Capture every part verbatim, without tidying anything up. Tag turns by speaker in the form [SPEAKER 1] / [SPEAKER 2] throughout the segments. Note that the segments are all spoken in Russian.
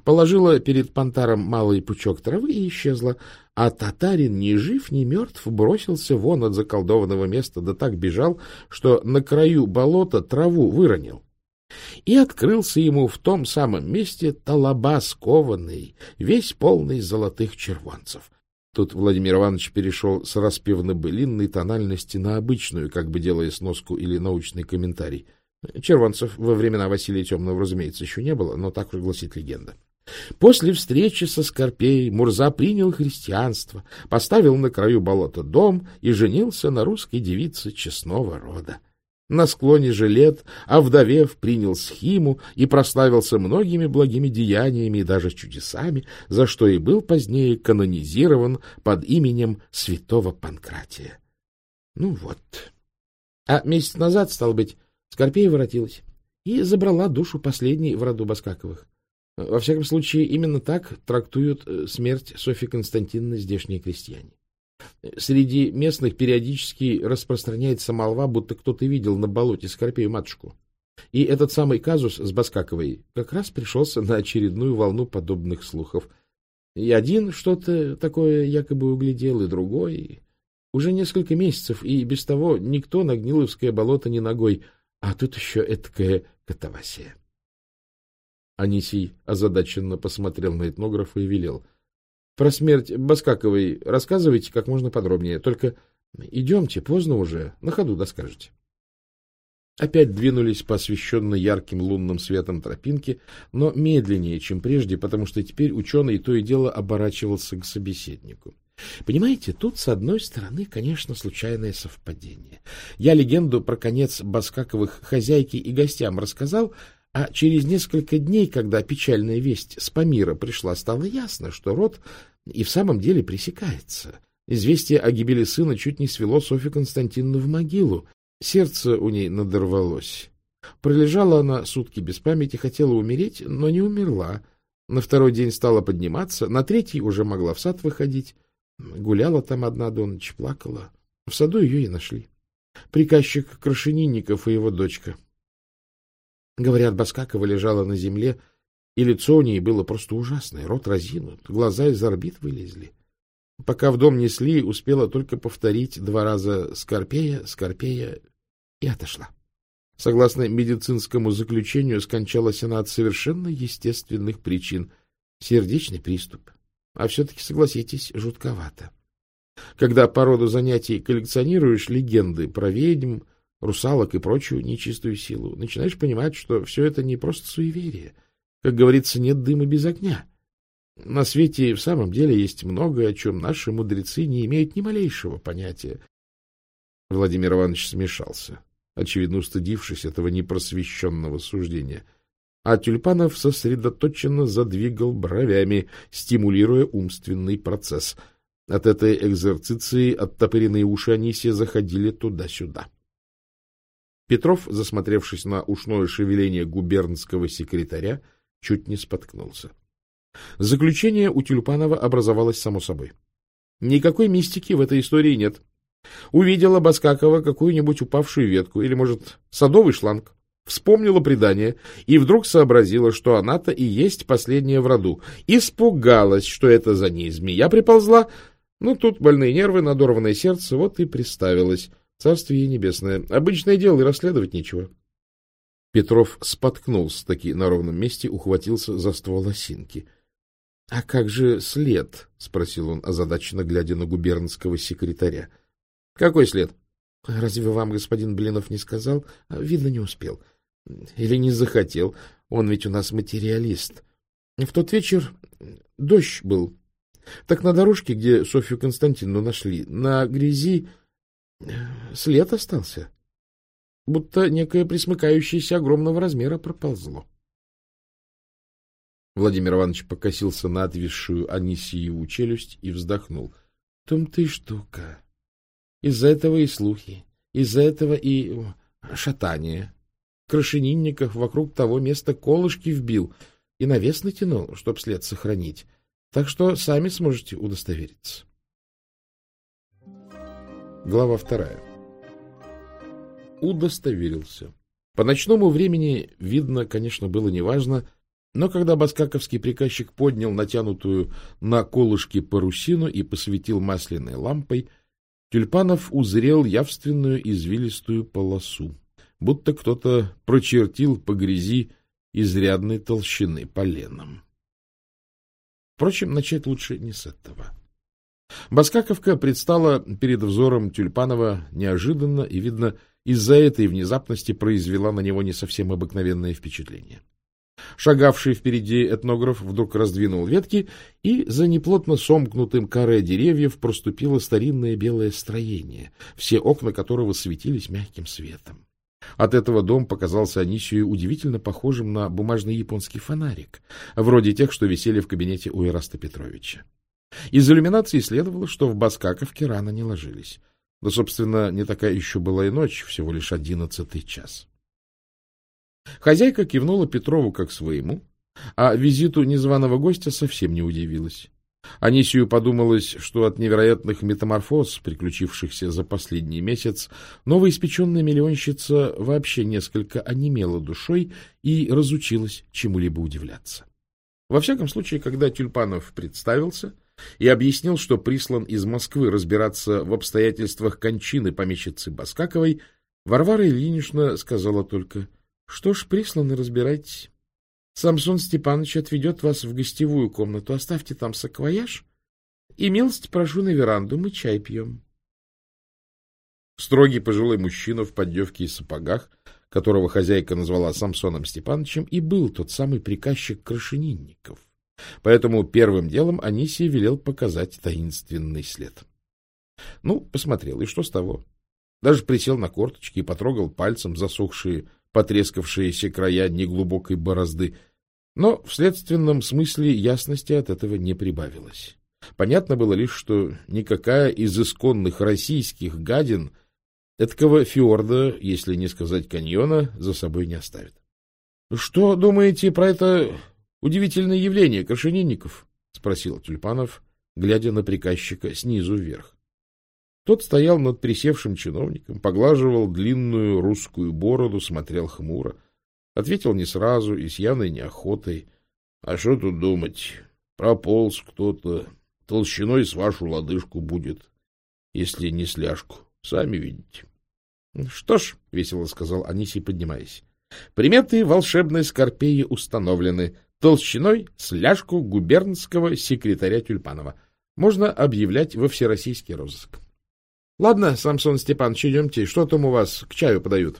[SPEAKER 1] положила перед понтаром малый пучок травы и исчезла, а татарин ни жив, ни мертв бросился вон от заколдованного места, да так бежал, что на краю болота траву выронил. И открылся ему в том самом месте талабас кованный, весь полный золотых червонцев. Тут Владимир Иванович перешел с распевно-былинной тональности на обычную, как бы делая сноску или научный комментарий. Червонцев во времена Василия Темного, разумеется, еще не было, но так уж гласит легенда. После встречи со Скорпеей Мурза принял христианство, поставил на краю болота дом и женился на русской девице честного рода. На склоне же лет, овдовев, принял схиму и прославился многими благими деяниями и даже чудесами, за что и был позднее канонизирован под именем святого Панкратия. Ну вот. А месяц назад, стало быть, Скорпея воротилась и забрала душу последней в роду Баскаковых. Во всяком случае, именно так трактуют смерть Софьи Константиновны здешние крестьяне. Среди местных периодически распространяется молва, будто кто-то видел на болоте Скорпею матушку. И этот самый казус с Баскаковой как раз пришелся на очередную волну подобных слухов. И один что-то такое якобы углядел, и другой. Уже несколько месяцев, и без того никто на Гниловское болото не ногой, а тут еще этакая катавасия. Анисий озадаченно посмотрел на этнографа и велел: — Про смерть Баскаковой рассказывайте как можно подробнее. Только идемте, поздно уже, на ходу доскажете. Опять двинулись по освещенной ярким лунным светом тропинке, но медленнее, чем прежде, потому что теперь ученый то и дело оборачивался к собеседнику. Понимаете, тут, с одной стороны, конечно, случайное совпадение. Я легенду про конец Баскаковых хозяйке и гостям рассказал, а через несколько дней, когда печальная весть с Памира пришла, стало ясно, что род и в самом деле пресекается. Известие о гибели сына чуть не свело Софью Константиновну в могилу. Сердце у ней надорвалось. Пролежала она сутки без памяти, хотела умереть, но не умерла. На второй день стала подниматься, на третий уже могла в сад выходить. Гуляла там одна до ночи, плакала. В саду ее и нашли. Приказчик Крашенинников и его дочка. Говорят, Баскакова лежала на земле, и лицо у ней было просто ужасное, рот разинут, глаза из орбит вылезли. Пока в дом несли, успела только повторить два раза «Скорпея, Скорпея» и отошла. Согласно медицинскому заключению, скончалась она от совершенно естественных причин — сердечный приступ. А все-таки, согласитесь, жутковато. Когда по роду занятий коллекционируешь легенды про ведьм, русалок и прочую нечистую силу, начинаешь понимать, что все это не просто суеверие. Как говорится, нет дыма без огня. На свете в самом деле есть многое, о чем наши мудрецы не имеют ни малейшего понятия. Владимир Иванович смешался, очевидно устыдившись этого непросвещенного суждения. А Тюльпанов сосредоточенно задвигал бровями, стимулируя умственный процесс. От этой экзерциции оттопыренные уши Анисия заходили туда-сюда. Петров, засмотревшись на ушное шевеление губернского секретаря, чуть не споткнулся. Заключение у Тюльпанова образовалось само собой. Никакой мистики в этой истории нет. Увидела Баскакова какую-нибудь упавшую ветку или, может, садовый шланг, вспомнила предание и вдруг сообразила, что она-то и есть последняя в роду. Испугалась, что это за ней змея приползла. Ну, тут больные нервы, надорванное сердце, вот и приставилась. Царствие ей небесное. Обычное дело, и расследовать нечего. Петров споткнулся таки на ровном месте, ухватился за ствол осинки. — А как же след? — спросил он, озадаченно глядя на губернского секретаря. — Какой след? — Разве вам господин Блинов не сказал? Видно, не успел. Или не захотел. Он ведь у нас материалист. В тот вечер дождь был. Так на дорожке, где Софью Константиновну нашли, на грязи след остался. Будто некое присмыкающееся огромного размера проползло. Владимир Иванович покосился на отвисшую Анисиеву челюсть и вздохнул. — Том ты штука. Из-за этого и слухи, из-за этого и шатание. Крашенинников вокруг того места колышки вбил и навес натянул, чтоб след сохранить. Так что сами сможете удостовериться. Глава вторая. Удостоверился. По ночному времени видно, конечно, было неважно, Но когда баскаковский приказчик поднял натянутую на колышки парусину и посветил масляной лампой, Тюльпанов узрел явственную извилистую полосу, будто кто-то прочертил по грязи изрядной толщины поленом. Впрочем, начать лучше не с этого. Баскаковка предстала перед взором Тюльпанова неожиданно и, видно, из-за этой внезапности произвела на него не совсем обыкновенное впечатление. Шагавший впереди этнограф вдруг раздвинул ветки, и за неплотно сомкнутым каре деревьев проступило старинное белое строение, все окна которого светились мягким светом. От этого дом показался Анисию удивительно похожим на бумажный японский фонарик, вроде тех, что висели в кабинете у Ираста Петровича. Из иллюминации следовало, что в Баскаковке рано не ложились. Да, собственно, не такая еще была и ночь, всего лишь одиннадцатый час. Хозяйка кивнула Петрову как своему, а визиту незваного гостя совсем не удивилась. Анисию подумалось, что от невероятных метаморфоз, приключившихся за последний месяц, новоиспеченная миллионщица вообще несколько онемела душой и разучилась чему-либо удивляться. Во всяком случае, когда Тюльпанов представился и объяснил, что прислан из Москвы разбираться в обстоятельствах кончины помещицы Баскаковой, Варвара Ильинична сказала только: — Что ж, присланы, разбирайтесь. Самсон Степанович отведет вас в гостевую комнату, оставьте там саквояж и милости прошу на веранду, мы чай пьем. Строгий пожилой мужчина в поддевке и сапогах, которого хозяйка назвала Самсоном Степановичем, и был тот самый приказчик Крашенинников. Поэтому первым делом Анисий велел показать таинственный след. Ну, посмотрел, и что с того? Даже присел на корточки и потрогал пальцем засохшие, потрескавшиеся края неглубокой борозды. Но в следственном смысле ясности от этого не прибавилось. Понятно было лишь, что никакая из исконных российских гадин эткого фьорда, если не сказать каньона, за собой не оставит. — Что думаете про это удивительное явление, Крашенинников? — спросил Тюльпанов, глядя на приказчика снизу вверх. Тот стоял над присевшим чиновником, поглаживал длинную русскую бороду, смотрел хмуро. Ответил не сразу и с явной неохотой. — А что тут думать? Прополз кто-то. Толщиной с вашу лодыжку будет, если не сляжку. Сами видите. — Что ж, — весело сказал Анисий, поднимаясь, — приметы волшебной Скорпеи установлены. Толщиной сляжку губернского секретаря Тюльпанова. Можно объявлять во всероссийский розыск. — Ладно, Самсон Степанович, идемте. Что там у вас к чаю подают?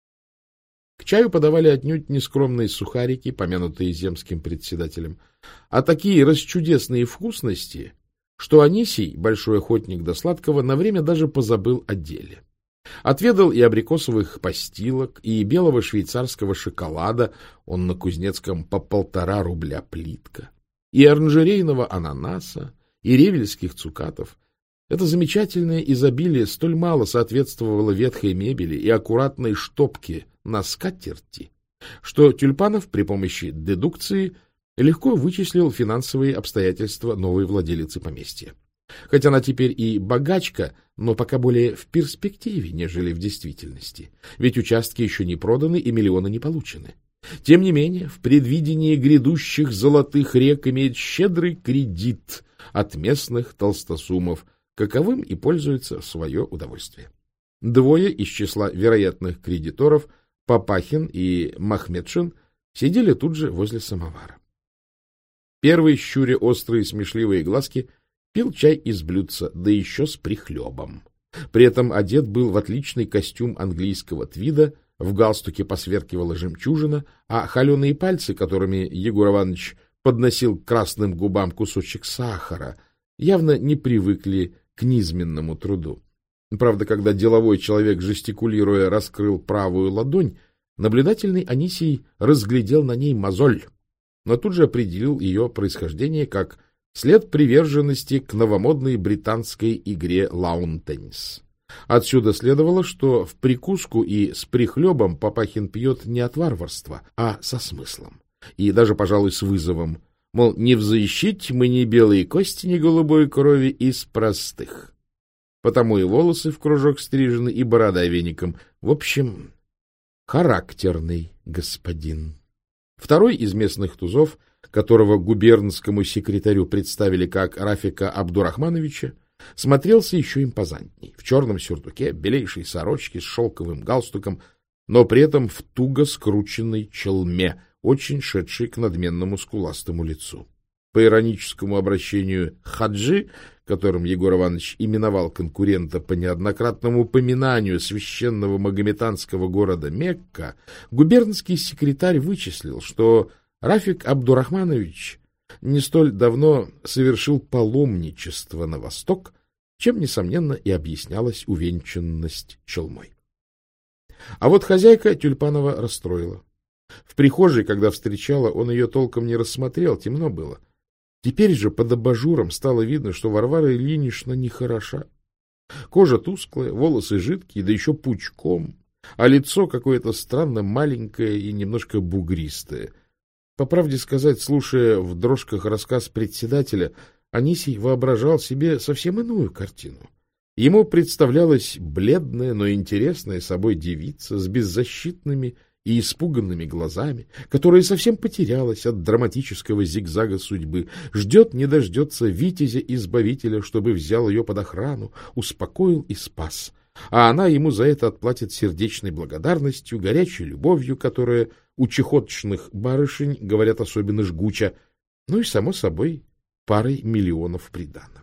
[SPEAKER 1] К чаю подавали отнюдь не скромные сухарики, помянутые земским председателем, а такие расчудесные вкусности, что Анисий, большой охотник до сладкого, на время даже позабыл о деле. Отведал и абрикосовых постилок, и белого швейцарского шоколада, он на Кузнецком по полтора рубля плитка, и оранжерейного ананаса, и ревельских цукатов. Это замечательное изобилие столь мало соответствовало ветхой мебели и аккуратной штопке на скатерти, что Тюльпанов при помощи дедукции легко вычислил финансовые обстоятельства новой владелицы поместья. Хоть она теперь и богачка, но пока более в перспективе, нежели в действительности, ведь участки еще не проданы и миллионы не получены. Тем не менее, в предвидении грядущих золотых рек имеет щедрый кредит от местных толстосумов, каковым и пользуется в свое удовольствие. Двое из числа вероятных кредиторов, Папахин и Махметшин, сидели тут же возле самовара. Первый, щуря острые смешливые глазки, пил чай из блюдца, да еще с прихлебом. При этом одет был в отличный костюм английского твида, в галстуке посверкивала жемчужина, а холеные пальцы, которыми Егор Иванович подносил к красным губам кусочек сахара, явно не привыкли к низменному труду. Правда, когда деловой человек, жестикулируя, раскрыл правую ладонь, наблюдательный Анисий разглядел на ней мозоль, но тут же определил ее происхождение как след приверженности к новомодной британской игре лаун-теннис. Отсюда следовало, что в прикуску и с прихлебом Папахин пьет не от варварства, а со смыслом, и даже, пожалуй, с вызовом. Мол, не взыщить мы ни белые кости, ни голубой крови из простых. Потому и волосы в кружок стрижены, и борода веником. В общем, характерный господин. Второй из местных тузов, которого губернскому секретарю представили как Рафика Абдурахмановича, смотрелся еще импозантней, в черном сюртуке, белейшей сорочке с шелковым галстуком, но при этом в туго скрученной челме, очень шедшей к надменному скуластому лицу. По ироническому обращению «хаджи», которым Егор Иванович именовал конкурента по неоднократному упоминанию священного магометанского города Мекка, губернский секретарь вычислил, что Рафик Абдурахманович не столь давно совершил паломничество на восток, чем, несомненно, и объяснялась увенчанность челмой. А вот хозяйка Тюльпанова расстроила. В прихожей, когда встречала, он ее толком не рассмотрел, темно было. Теперь же под абажуром стало видно, что Варвара Ильинична нехороша. Кожа тусклая, волосы жидкие, да еще пучком, а лицо какое-то странно маленькое и немножко бугристое. По правде сказать, слушая в дрожках рассказ председателя, Анисий воображал себе совсем иную картину. Ему представлялась бледная, но интересная собой девица с беззащитными и испуганными глазами, которая совсем потерялась от драматического зигзага судьбы, ждет не дождется витязя-избавителя, чтобы взял ее под охрану, успокоил и спас, а она ему за это отплатит сердечной благодарностью, горячей любовью, которая у чехоточных барышень, говорят, особенно жгуча, ну и, само собой, парой миллионов приданого.